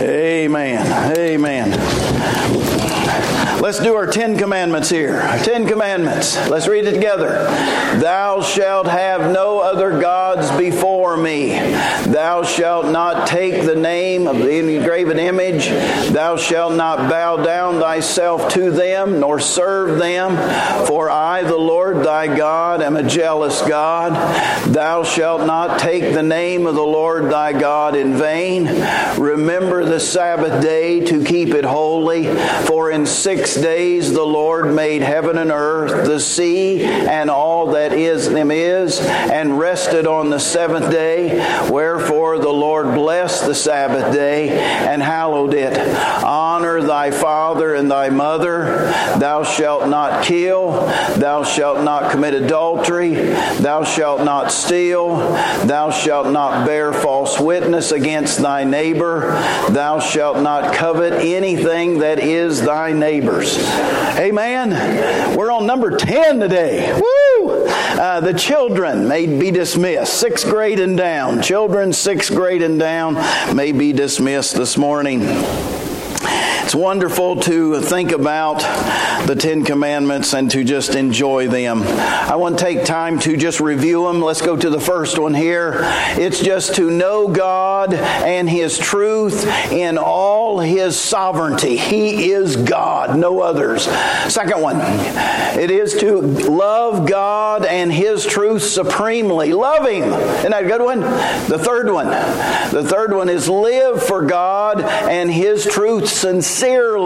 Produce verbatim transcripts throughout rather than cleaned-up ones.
Amen. Amen. Let's do our Ten Commandments here. Our Ten Commandments. Let's read it together. Thou shalt have no other gods before me. Thou shalt not take the name of the engraven image. Thou shalt not bow down thyself to them, nor serve them. For I, the Lord thy God, am a jealous God. Thou shalt not take the name of the Lord thy God in vain. Remember the Sabbath day to keep it holy. For in six days the Lord made heaven and earth, the sea, and all that is them is, and rested on the seventh day. Wherefore the Lord blessed the Sabbath day and hallowed it. Honor thy father and thy mother. Thou shalt not kill. Thou shalt not commit adultery. Thou shalt not steal. Thou shalt not bear false witness against thy neighbor. Thou shalt not covet anything that is thy neighbor's. Amen. We're on number ten today. Woo! Uh, the children may be dismissed. Sixth grade and down. Children sixth grade and down may be dismissed this morning. It's wonderful to think about the Ten Commandments and to just enjoy them. I want to take time to just review them. Let's go to the first one here. It's just to know God and His truth in all His sovereignty. He is God, no others. Second one, it is to love God and His truth supremely. Love Him. Isn't that a good one? The third one. The third one is live for God and His truth sincerely.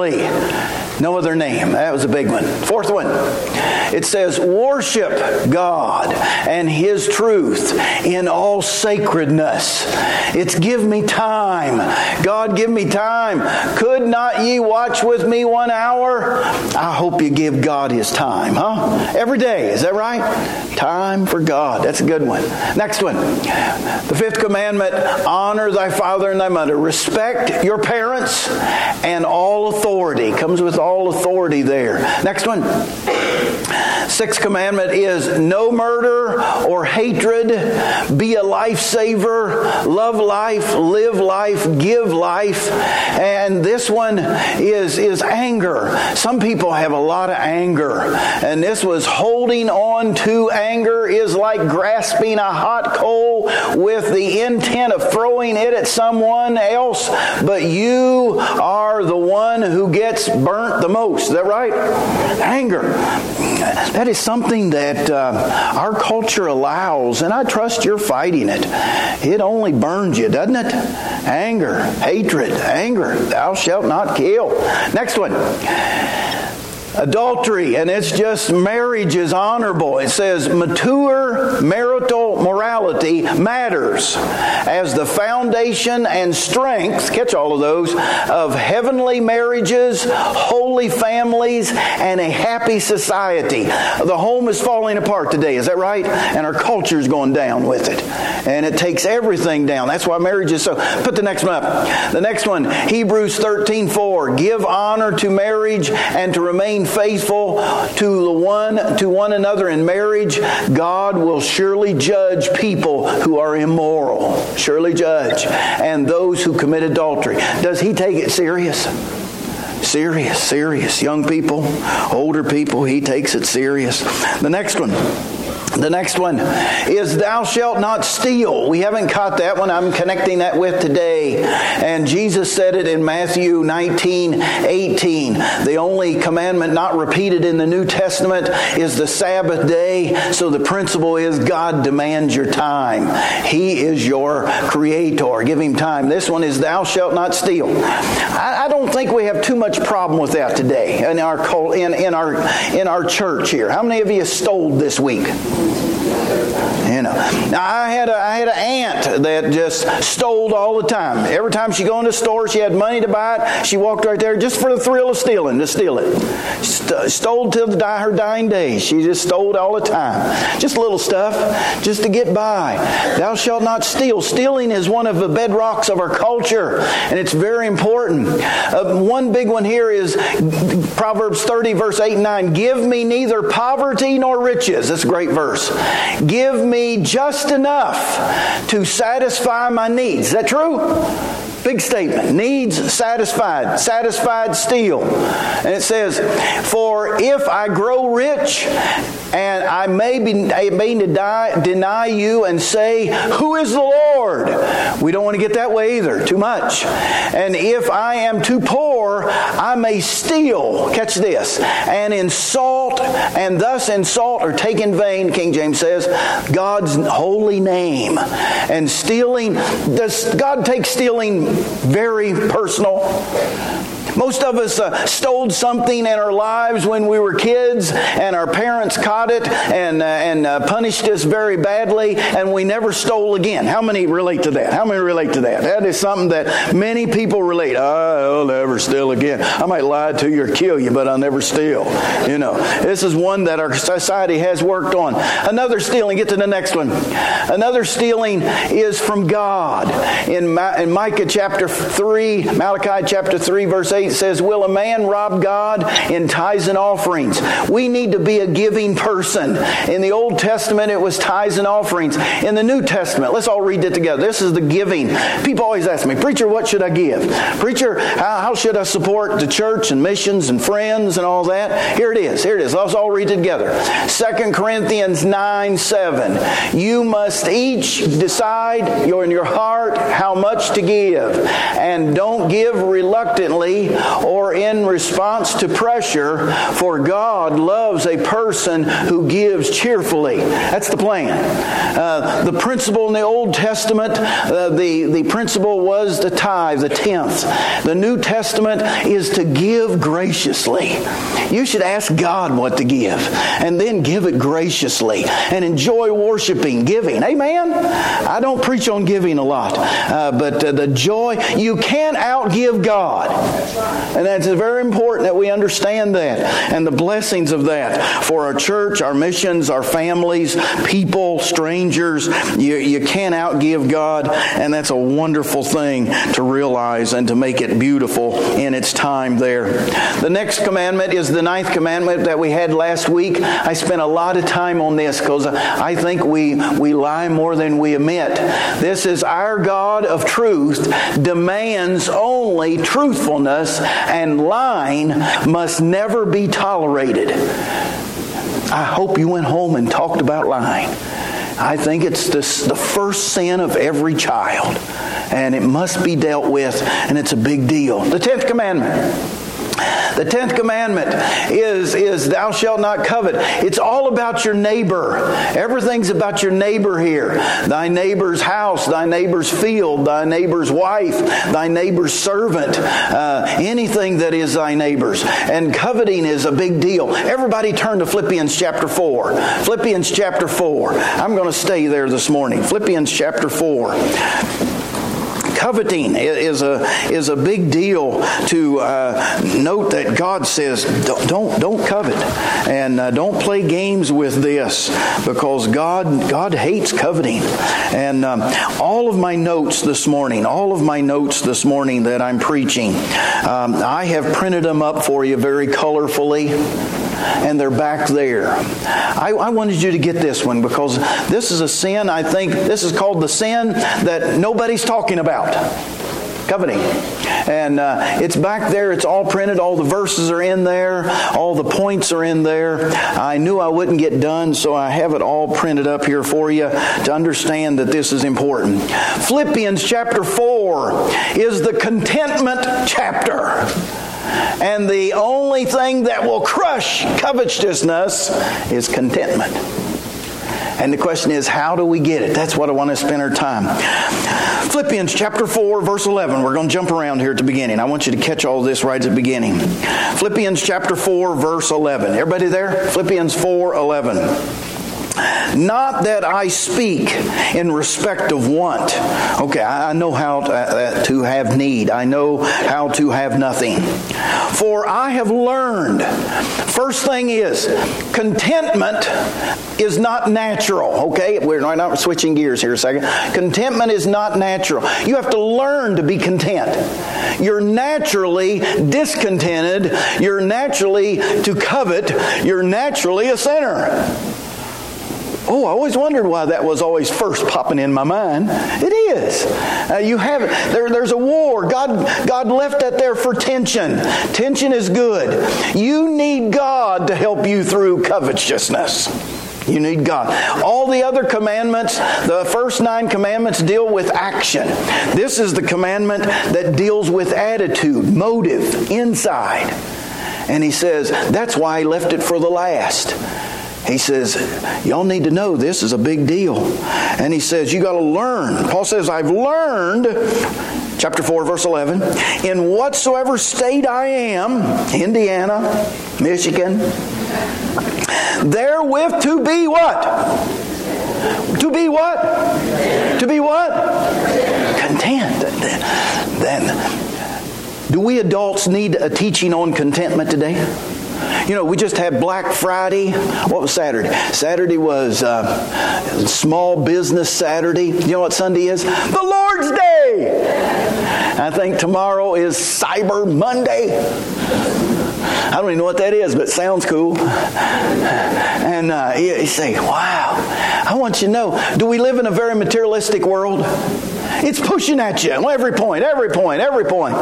No other name. That was a big one. Fourth one. It says, worship God and His truth in all sacredness. It's give me time. God, give me time. Could not ye watch with me one hour? I hope you give God His time, huh? Every day. Is that right? Time for God. That's a good one. Next one. The fifth commandment, honor thy father and thy mother. Respect your parents and all authority. Comes with all authority there. Next one. Sixth commandment is no murder or hatred. Be a lifesaver. Love life. Live life. Give life. And this one is, is anger. Some people have a lot of anger. And this was holding on to anger is like grasping a hot coal with the intent of throwing it at someone else. But you are the one who gets burnt the most. Is that right? Anger. That is something that uh, our culture allows, and I trust you're fighting it. It only burns you, doesn't it? Anger, hatred, anger. Thou shalt not kill. Next one. Adultery, and it's just marriage is honorable. It says mature marital morality matters as the foundation and strength, catch all of those, of heavenly marriages, holy families, and a happy society. The home is falling apart today, is that right? And our culture is going down with it. And it takes everything down. That's why marriage is so... Put the next one up. The next one, Hebrews thirteen four. Give honor to marriage and to remain faithful to the one to one another in marriage. God will surely judge people who are immoral. Surely judge. And those who commit adultery. Does He take it serious? Serious, serious. Young people, older people, He takes it serious. The next one. The next one is thou shalt not steal. We haven't caught that one. I'm connecting that with today. And Jesus said it in Matthew nineteen eighteen. The only commandment not repeated in the New Testament is the Sabbath day. So the principle is God demands your time. He is your creator. Give Him time. This one is thou shalt not steal. I, I don't think we have too much problem with that today in our in, in our in our church here. How many of you stole this week? You know, now I had a I had an aunt that just stole all the time. Every time she go in the store, she had money to buy it. She walked right there just for the thrill of stealing, to steal it. St- stole till the die, her dying days. She just stole all the time. Just little stuff, just to get by. Thou shalt not steal. Stealing is one of the bedrocks of our culture, and it's very important. Uh, one big one here is Proverbs thirty, verse eight and nine. Give me neither poverty nor riches. That's a great verse. give me just enough to satisfy my needs. Is that true? Big statement. Needs satisfied. Satisfied still. And it says, for if I grow rich and I may, be, I may deny, deny you and say, who is the Lord? We don't want to get that way either. Too much. And if I am too poor, I may steal. Catch this. And insult, and thus insult or take in vain, King James says, God's holy name. And stealing, does God take stealing very personal? Most of us uh, stole something in our lives when we were kids, and our parents caught it and uh, and uh, punished us very badly, and we never stole again. How many relate to that? How many relate to that? That is something that many people relate. I'll never steal again. I might lie to you or kill you, but I'll never steal. You know, this is one that our society has worked on. Another stealing. Get to the next one. Another stealing is from God. In, Ma- in Micah chapter three, Malachi chapter three, verse eight. It says, will a man rob God in tithes and offerings? We need to be a giving person. In the Old Testament, it was tithes and offerings. In the New Testament, let's all read it together. This is the giving. People always ask me, preacher, what should I give? Preacher, how, how should I support the church and missions and friends and all that? Here it is. Here it is. Let's all read it together. Second Corinthians nine seven. You must each decide in your heart how much to give, and don't give reluctantly or in response to pressure, for God loves a person who gives cheerfully. That's the plan. Uh, the principle in the Old Testament, uh, the, the principle was the tithe, the tenth. The New Testament is to give graciously. You should ask God what to give, and then give it graciously, and enjoy worshiping, giving. Amen? I don't preach on giving a lot, uh, but uh, the joy, you can't outgive God. And that's very important that we understand that, and the blessings of that for our church, our missions, our families, people, strangers. You, you can't outgive God, and that's a wonderful thing to realize and to make it beautiful in its time there. The next commandment is the ninth commandment that we had last week. I spent a lot of time on this because I think we, we lie more than we admit. This is our God of truth demands only truthfulness, and lying must never be tolerated. I hope you went home and talked about lying. I think it's this, the first sin of every child, and it must be dealt with, and it's a big deal. The tenth commandment. The tenth commandment is, is thou shalt not covet. It's all about your neighbor. Everything's about your neighbor here. Thy neighbor's house, thy neighbor's field, thy neighbor's wife, thy neighbor's servant, uh, anything that is thy neighbor's. And coveting is a big deal. Everybody turn to Philippians chapter four. Philippians chapter four. I'm going to stay there this morning. Philippians chapter four. Coveting is a is a big deal to uh, note that God says don't don't, don't covet, and uh, don't play games with this, because God God hates coveting. And um, all of my notes this morning, all of my notes this morning that I'm preaching, um, I have printed them up for you very colorfully. And they're back there. I, I wanted you to get this one, because this is a sin, I think, this is called the sin that nobody's talking about. Coveting. And uh, it's back there. It's all printed. All the verses are in there. All the points are in there. I knew I wouldn't get done, so I have it all printed up here for you to understand that this is important. Philippians chapter four is the contentment chapter. And the only thing that will crush covetousness is contentment. And the question is, how do we get it? That's what I want to spend our time. Philippians chapter four, verse eleven. We're going to jump around here at the beginning. I want you to catch all this right at the beginning. Philippians chapter four, verse eleven. Everybody there? Philippians four, eleven. Not that I speak in respect of want. Okay, I know how to, to have need. I know how to have nothing. For I have learned. First thing is, contentment is not natural. Okay, we're not switching gears here a second. Contentment is not natural. You have to learn to be content. You're naturally discontented. You're naturally to covet. You're naturally a sinner. Oh, I always wondered why that was always first popping in my mind. It is. Uh, you have it. There, there's a war. God, God left that there for tension. Tension is good. You need God to help you through covetousness. You need God. All the other commandments, the first nine commandments deal with action. This is the commandment that deals with attitude, motive, inside. And he says, that's why he left it for the last. He says, y'all need to know this is a big deal. And he says, you got to learn. Paul says, I've learned, chapter four, verse eleven, in whatsoever state I am, Indiana, Michigan, therewith to be what? To be what? To be what? Content. Then, do we adults need a teaching on contentment today? You know, we just had Black Friday. What was Saturday? Saturday was uh, Small Business Saturday. You know what Sunday is? The Lord's Day. I think tomorrow is Cyber Monday. I don't even know what that is, but it sounds cool. And uh, you, you say, wow. I want you to know, do we live in a very materialistic world? It's pushing at you. Every point, every point, every point.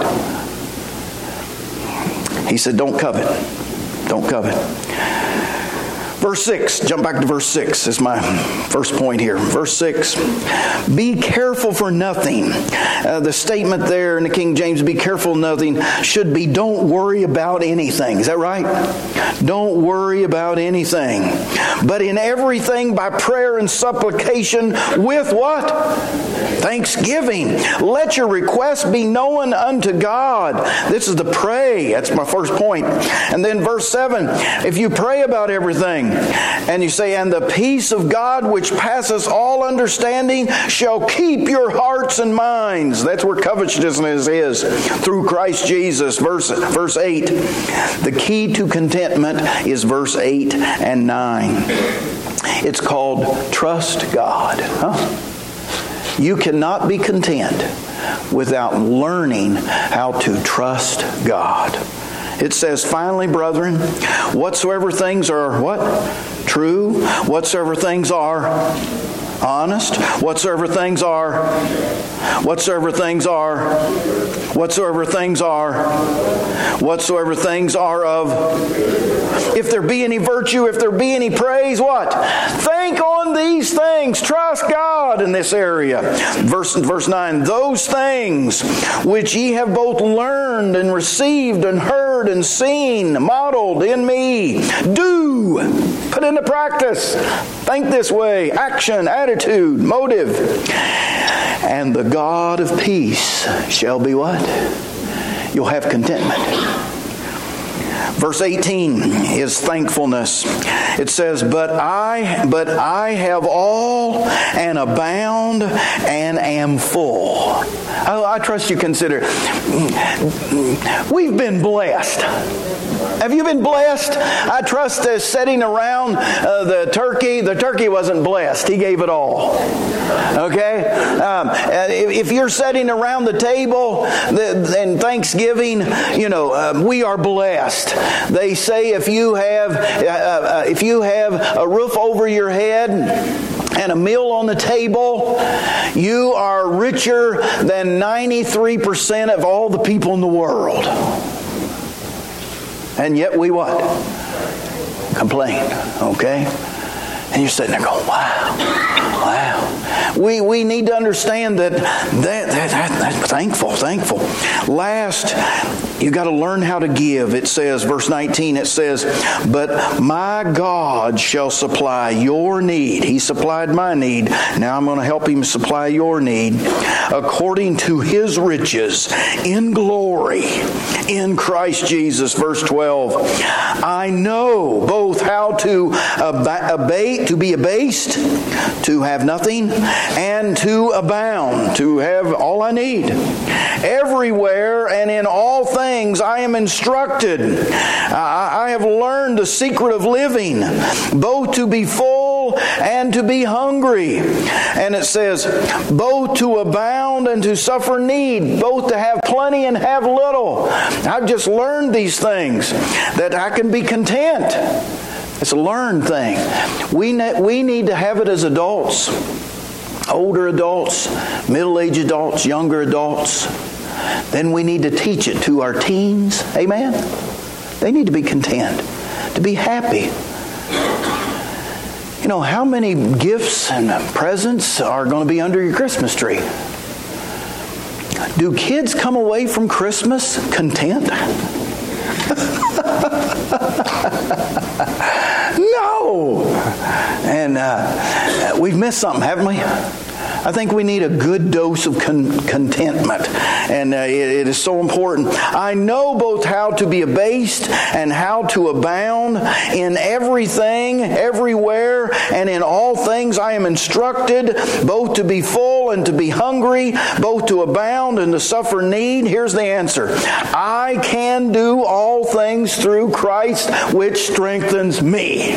He said, don't covet. Don't covet. Verse six, jump back to verse six. Is my first point here. Verse six, be careful for nothing. Uh, the statement there in the King James, be careful nothing, should be don't worry about anything. Is that right? Don't worry about anything. But in everything by prayer and supplication with what? Thanksgiving. Let your requests be known unto God. This is the pray. That's my first point. And then verse seven, if you pray about everything, and you say, and the peace of God which passes all understanding shall keep your hearts and minds. That's where covetousness is, through Christ Jesus. Verse, verse eight. The key to contentment is verse eight and nine. It's called trust God. Huh? You cannot be content without learning how to trust God. It says, finally, brethren, whatsoever things are what? True. Whatsoever things are honest. Whatsoever things are. Whatsoever things are. Whatsoever things are. Whatsoever things are of. If there be any virtue, if there be any praise, what? Think on these things. Trust God in this area. Verse, verse nine, those things which ye have both learned and received and heard and seen, modeled in me, do. Put into practice. Think this way. Action, attitude, motive. And the God of peace shall be what? You'll have contentment. Verse eighteen is thankfulness. It says, But I but I have all and abound and am full. I, I trust you consider. We've been blessed. Have you been blessed? I trust that sitting around uh, the turkey, the turkey wasn't blessed. He gave it all. Okay? Um, if you're sitting around the table in Thanksgiving, you know, uh, we are blessed. They say if you have uh, uh, if you have a roof over your head and a meal on the table, you are richer than ninety-three percent of all the people in the world. And yet we what? Complain. Okay? And you're sitting there going, wow, wow. We we need to understand that, that, that, that that's thankful, thankful. Last, you got to learn how to give. It says, verse nineteen, it says, but my God shall supply your need. He supplied my need. Now I'm going to help Him supply your need according to His riches in glory in Christ Jesus. Verse twelve, I know both how to abate, to be abased, to have nothing, and to abound, to have all I need. Everywhere and in all things I am instructed. I have learned the secret of living, both to be full and to be hungry. And it says, both to abound and to suffer need, both to have plenty and have little. I've just learned these things, that I can be content. It's a learned thing. We ne- we need to have it as adults. Older adults, middle-aged adults, younger adults. Then we need to teach it to our teens. Amen? They need to be content, to be happy. You know, how many gifts and presents are going to be under your Christmas tree? Do kids come away from Christmas content? No! And uh, we've missed something, haven't we? I think we need a good dose of con- contentment. And uh, it, it is so important. I know both how to be abased and how to abound. In everything, everywhere, and in all things I am instructed, both to be full and to be hungry, both to abound and to suffer need. Here's the answer. I can do all things through Christ, which strengthens me.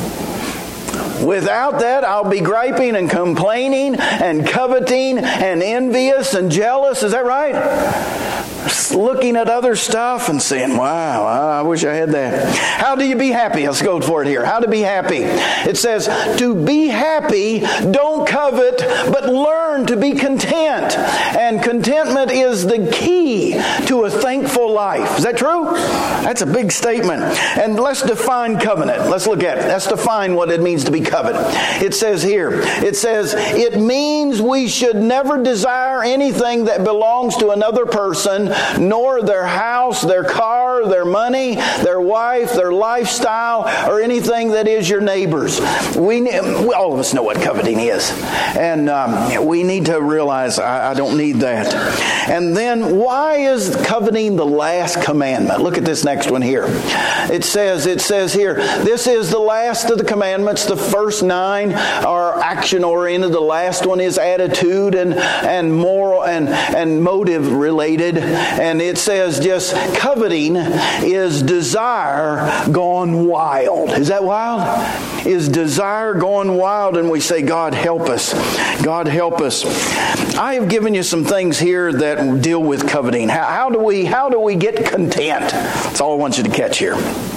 Without that, I'll be griping and complaining and coveting and envious and jealous. Is that right? Looking at other stuff and saying, wow, I wish I had that. How do you be happy? Let's go for it here. How to be happy. It says, to be happy, don't covet, but learn to be content. And contentment is the key to a thankful life. Is that true? That's a big statement. And let's define covenant. Let's look at it. Let's define what it means to be covenant. It says here, it says, it means we should never desire anything that belongs to another person, nor their house, their car, their money, their wife, their lifestyle, or anything that is your neighbor's. We, all of us know what coveting is. And um, we need to realize I, I don't need that. And then why is coveting the last commandment? Look at this next one here. It says, it says here, this is the last of the commandments. The first nine are action-oriented. The last one is attitude and, and moral and, and motive related. And it says just coveting is desire gone wild. Is that wild? Is desire gone wild? And we say, God help us. God help us. I have given you some things here that deal with coveting. How, how do we how do we get content? That's all I want you to catch here.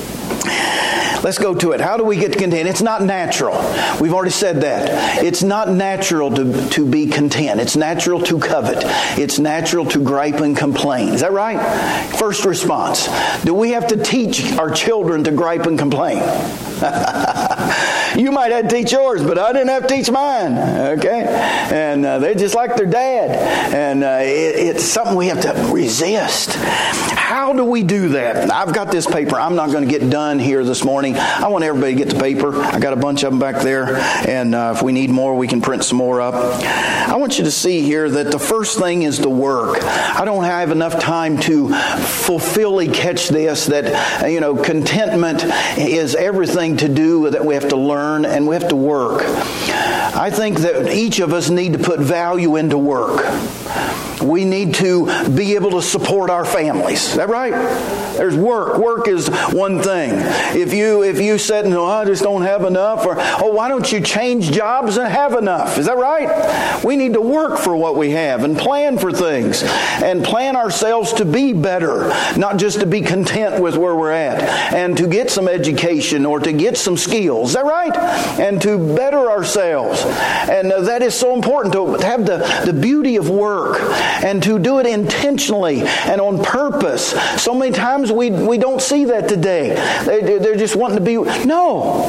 Let's go to it. How do we get content? It's not natural. We've already said that. It's not natural to, to be content. It's natural to covet. It's natural to gripe and complain. Is that right? First response. Do we have to teach our children to gripe and complain? You might have to teach yours, but I didn't have to teach mine. Okay? And uh, they're just like their dad. And uh, it, it's something we have to resist. How do we do that? I've got this paper. I'm not going to get done here this morning. I want everybody to get the paper. I got a bunch of them back there. And uh, if we need more, we can print some more up. I want you to see here that the first thing is the work. I don't have enough time to fulfilly catch this, that, you know, contentment is everything to do that we have to learn and we have to work. I think that each of us need to put value into work. We need to be able to support our families. Is that right? There's work. Work is one thing. If you if you said, no, I just don't have enough, or, oh, why don't you change jobs and have enough? Is that right? We need to work for what we have and plan for things and plan ourselves to be better, not just to be content with where we're at, and to get some education or to get some skills. Is that right? And to better ourselves. And uh, that is so important to have the, the beauty of work and to do it intentionally and on purpose. So many times we we don't see that today. They, they're just wanting to be... No.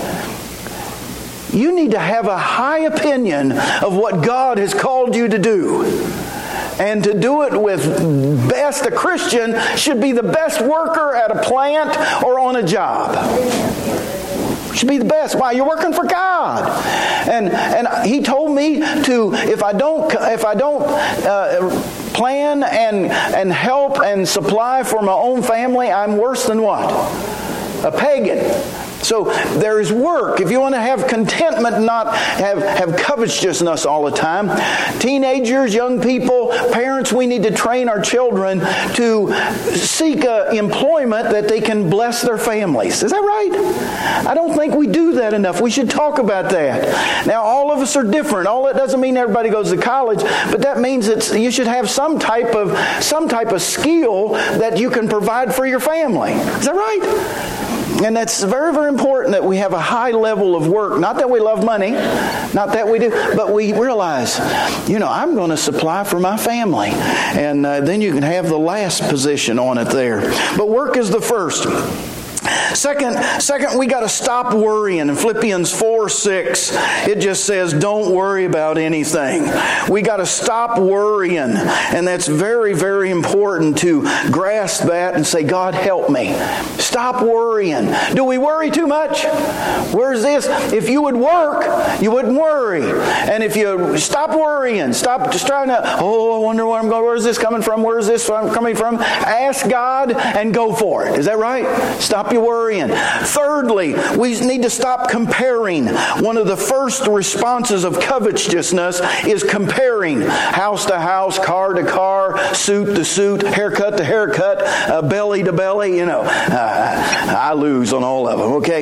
You need to have a high opinion of what God has called you to do. And to do it with best. A Christian should be the best worker at a plant or on a job. Should be the best. Why? You're working for God. And and He told me to, if I don't if I don't uh, plan and and help and supply for my own family, I'm worse than what? A pagan. So there is work. If you want to have contentment, not have, have covetousness all the time. Teenagers, young people, parents, we need to train our children to seek uh, employment that they can bless their families. Is that right? I don't think we do that enough. We should talk about that. Now, all of us are different. All that doesn't mean everybody goes to college, but that means it's you should have some type of some type of skill that you can provide for your family. Is that right? And that's very, very important that we have a high level of work. Not that we love money, not that we do, but we realize, you know, I'm going to supply for my family. And uh, then you can have the last position on it there. But work is the first. Second, second, we got to stop worrying. In Philippians four six, it just says, don't worry about anything. We got to stop worrying. And that's very, very important to grasp that and say, God, help me. Stop worrying. Do we worry too much? Where's this? If you would work, you wouldn't worry. And if you stop worrying, stop just trying to, oh, I wonder where I'm going. Where's this coming from? Where's this coming from? Ask God and go for it. Is that right? Stop your worrying. Thirdly, we need to stop comparing. One of the first responses of covetousness is comparing house to house, car to car, suit to suit, haircut to haircut, uh, belly to belly. You know, uh, I lose on all of them, okay?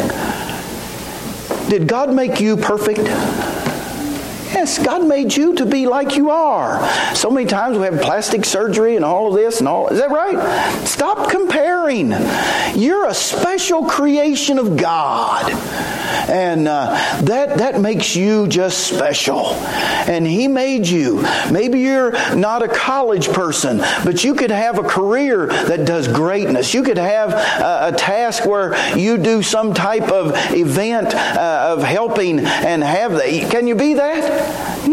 Did God make you perfect? Yes, God made you to be like you are. So many times we have plastic surgery and all of this and all. Is that right? Stop comparing. You're a special creation of God. And uh, that, that makes you just special. And He made you. Maybe you're not a college person, but you could have a career that does greatness. You could have a, a task where you do some type of event uh, of helping and have that. Can you be that?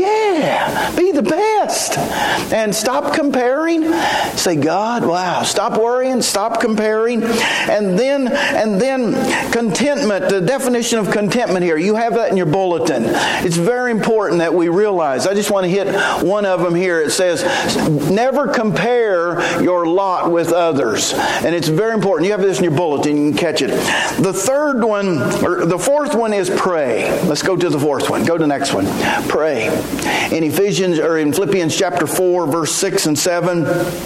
Yeah, be the best. And stop comparing. Say, God, wow, stop worrying, stop comparing. And then and then contentment, the definition of contentment here. You have that in your bulletin. It's very important that we realize. I just want to hit one of them here. It says, never compare your lot with others. And it's very important. You have this in your bulletin. You can catch it. The third one, or the fourth one is pray. Let's go to the fourth one. Go to the next one. Pray. In Ephesians or in Philippians chapter four, verse six and seven,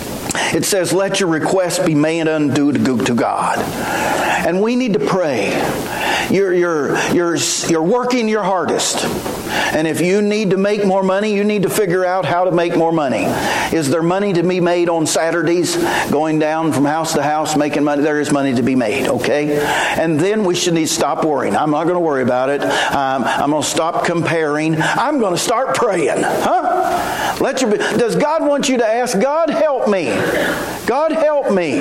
it says, let your requests be made unto to God. And we need to pray. You're, you're, you're, you're working your hardest. And if you need to make more money, you need to figure out how to make more money. Is there money to be made on Saturdays, going down from house to house, making money? There is money to be made, okay? And then we should need to stop worrying. I'm not going to worry about it. Um, I'm going to stop comparing. I'm going to start praying. Huh? Let your, does God want you to ask, God, help me? God, help me.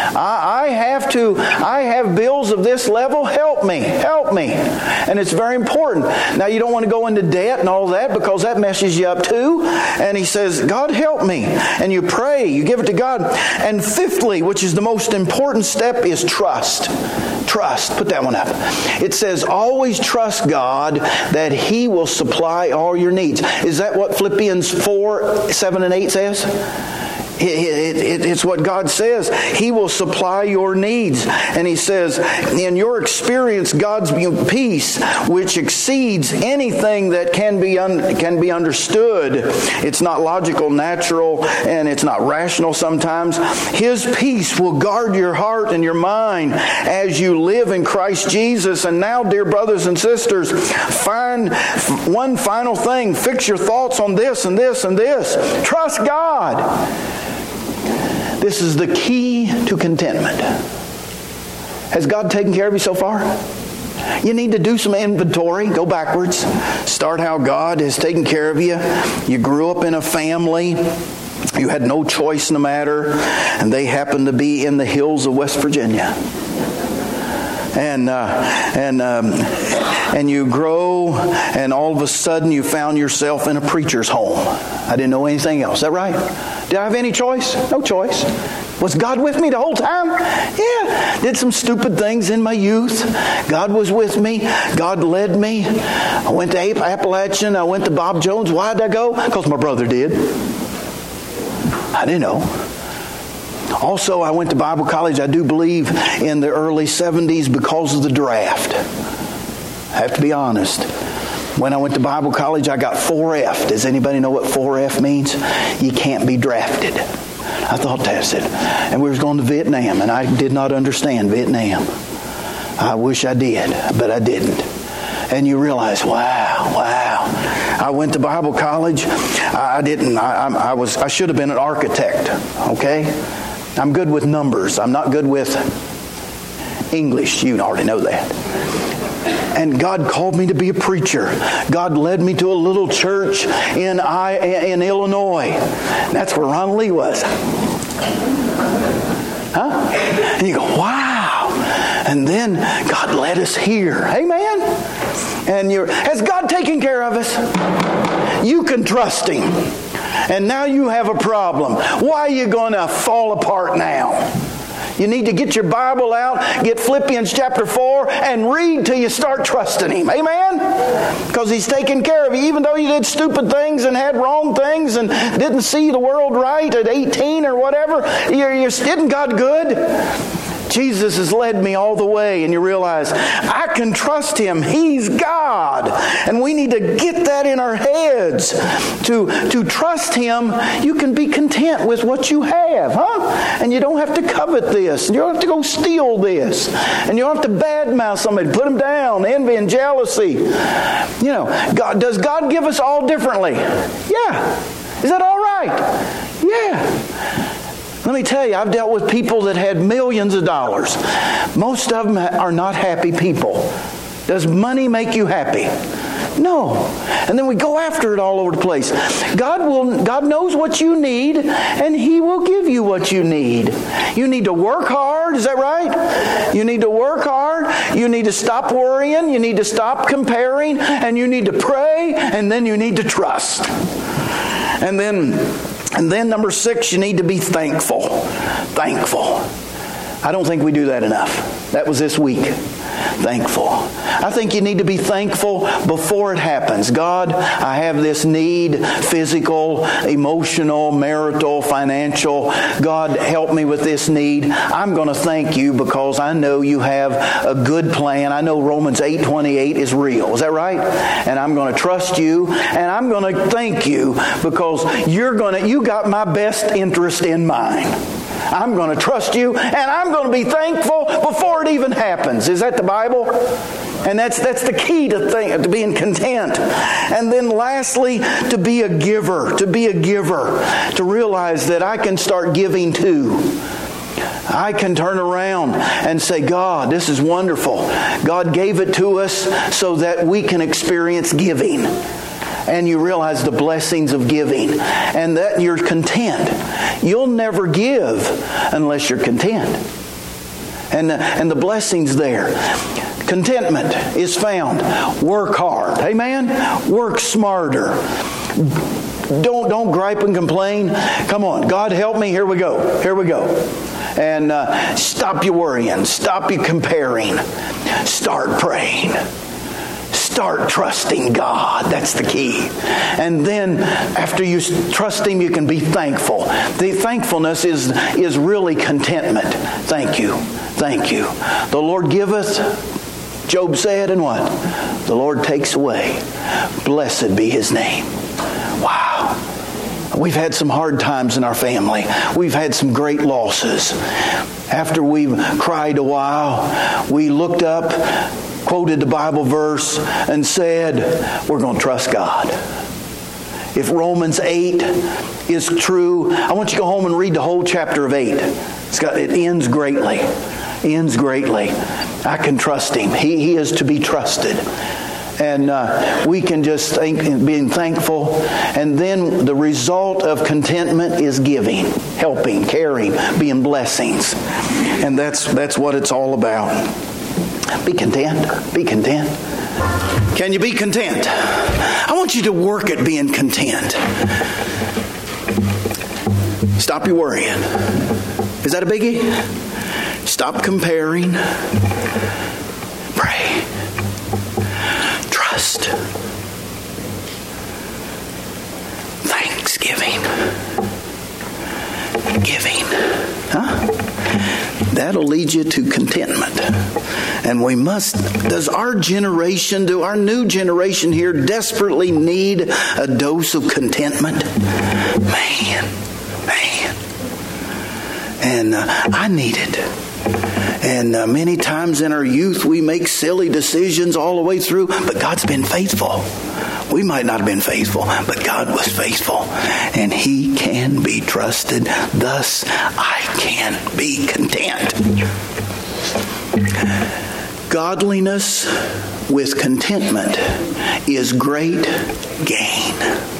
I, I have to, I have bills of this level. Help me. Help me. And it's very important. Now, you don't want to go into debt and all that because that messes you up too. And he says, God, help me. And you pray. You give it to God. And fifthly, which is the most important step, is trust. Trust. Put that one up. It says, always trust God that He will supply all your needs. Is that what Philippians four, seven, and eight says? It, it, it, it's what God says. He will supply your needs. And He says, in your experience, God's peace, which exceeds anything that can be un, can be understood. It's not logical, natural, and it's not rational sometimes. His peace will guard your heart and your mind as you live in Christ Jesus. And now, dear brothers and sisters, find one final thing. Fix your thoughts on this and this and this. Trust God. This is the key to contentment. Has God taken care of you so far? You need to do some inventory. Go backwards. Start how God has taken care of you. You grew up in a family. You had no choice in the matter. And they happened to be in the hills of West Virginia. And uh, and um, and you grow, and all of a sudden you found yourself in a preacher's home. I didn't know anything else. Is that right? Did I have any choice? No choice. Was God with me the whole time? Yeah. Did some stupid things in my youth. God was with me. God led me. I went to Appalachian. I went to Bob Jones. Why did I go? Because my brother did. I didn't know. Also, I went to Bible college, I do believe, in the early seventies because of the draft. I have to be honest. When I went to Bible college, I got four F. Does anybody know what four F means? You can't be drafted. I thought that's it. And we was going to Vietnam, and I did not understand Vietnam. I wish I did, but I didn't. And you realize, wow, wow. I went to Bible college. I didn't. I, I was. I should have been an architect. Okay. I'm good with numbers. I'm not good with English. You already know that. And God called me to be a preacher. God led me to a little church in I in Illinois. That's where Ron Lee was. Huh? And you go, wow. And then God led us here. Amen. And you're, has God taken care of us? You can trust Him. And now you have a problem. Why are you going to fall apart now? You need to get your Bible out, get Philippians chapter four, and read till you start trusting Him. Amen? Because He's taking care of you. Even though you did stupid things and had wrong things and didn't see the world right at eighteen or whatever, you're, you're, isn't God good? Jesus has led me all the way, and you realize I can trust Him. He's God. And we need to get that in our heads. To, to trust Him, you can be content with what you have, huh? And you don't have to covet this. And you don't have to go steal this. And you don't have to badmouth somebody, put them down, envy and jealousy. You know, God, does God give us all differently? Yeah. Is that all right? Yeah. Let me tell you, I've dealt with people that had millions of dollars. Most of them are not happy people. Does money make you happy? No. And then we go after it all over the place. God will. God knows what you need, and He will give you what you need. You need to work hard. Is that right? You need to work hard. You need to stop worrying. You need to stop comparing. And you need to pray. And then you need to trust. And then... And then number six, you need to be thankful. Thankful. I don't think we do that enough. That was this week. Thankful. I think you need to be thankful before it happens. God, I have this need, physical, emotional, marital, financial. God, help me with this need. I'm going to thank You because I know You have a good plan. I know Romans eight twenty-eight is real. Is that right? And I'm going to trust You, and I'm going to thank You because you're going to, you got my best interest in mind. I'm going to trust You, and I'm going to be thankful before it even happens. Is that the Bible? And that's that's the key to think, to being content. And then lastly, to be a giver. To be a giver. To realize that I can start giving too. I can turn around and say, God, this is wonderful. God gave it to us so that we can experience giving. And you realize the blessings of giving. And that you're content. You'll never give unless you're content. And, and the blessings there. Contentment is found. Work hard. Amen? Work smarter. Don't, don't gripe and complain. Come on. God help me. Here we go. Here we go. And uh, stop your worrying. Stop your comparing. Start praying. Start trusting God. That's the key. And then after you trust Him, you can be thankful. The thankfulness is, is really contentment. Thank You. Thank You. The Lord giveth, Job said, and what? The Lord takes away. Blessed be His name. Wow. We've had some hard times in our family. We've had some great losses. After we've cried a while, we looked up, quoted the Bible verse, and said, we're going to trust God. If Romans eight is true, I want you to go home and read the whole chapter of eight. It's got, it ends greatly. Ends greatly. I can trust Him. He, he is to be trusted. And uh, we can just think, being thankful. And then the result of contentment is giving, helping, caring, being blessings. And that's that's what it's all about. Be content. Be content. Can you be content? I want you to work at being content. Stop your worrying. Is that a biggie? Stop comparing. Pray. Trust. Thanksgiving. Giving. Huh? That'll lead you to contentment. And we must, does our generation, do our new generation here desperately need a dose of contentment? Man, man. And uh, I need it. And uh, many times in our youth we make silly decisions all the way through, but God's been faithful. We might not have been faithful, but God was faithful. And He can be trusted. Thus, I can be content. Godliness with contentment is great gain.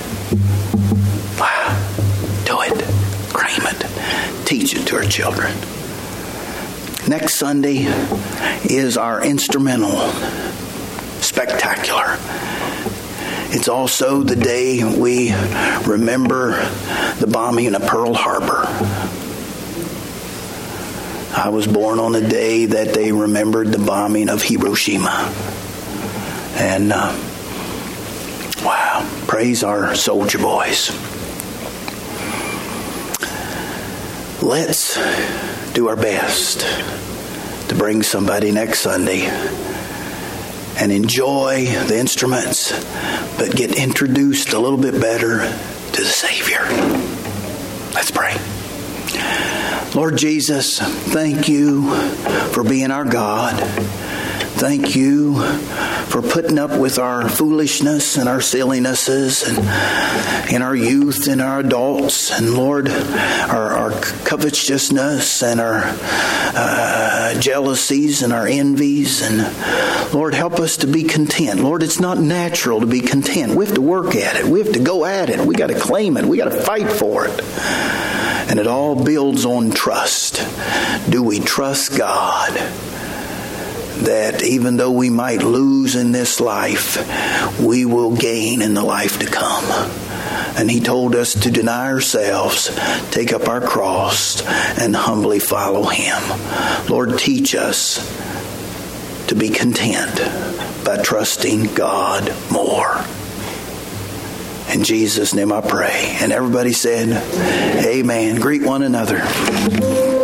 Wow. Do it. Claim it. Teach it to our children. Next Sunday is our instrumental spectacular. It's also the day we remember the bombing of Pearl Harbor. I was born on the day that they remembered the bombing of Hiroshima. And uh, wow, praise our soldier boys. Let's do our best to bring somebody next Sunday and enjoy the instruments, but get introduced a little bit better to the Savior. Let's pray. Lord Jesus, thank you for being our God. Thank you for putting up with our foolishness and our sillinesses and in our youth and our adults, and Lord, our, our covetousness and our uh, jealousies and our envies. And Lord, help us to be content. Lord, it's not natural to be content. We have to work at it. We have to go at it. We got to claim it. We got to fight for it. And it all builds on trust. Do we trust God that even though we might lose in this life, we will gain in the life to come? And He told us to deny ourselves, take up our cross, and humbly follow Him. Lord, teach us to be content by trusting God more. In Jesus' name I pray. And everybody said, amen. Greet one another.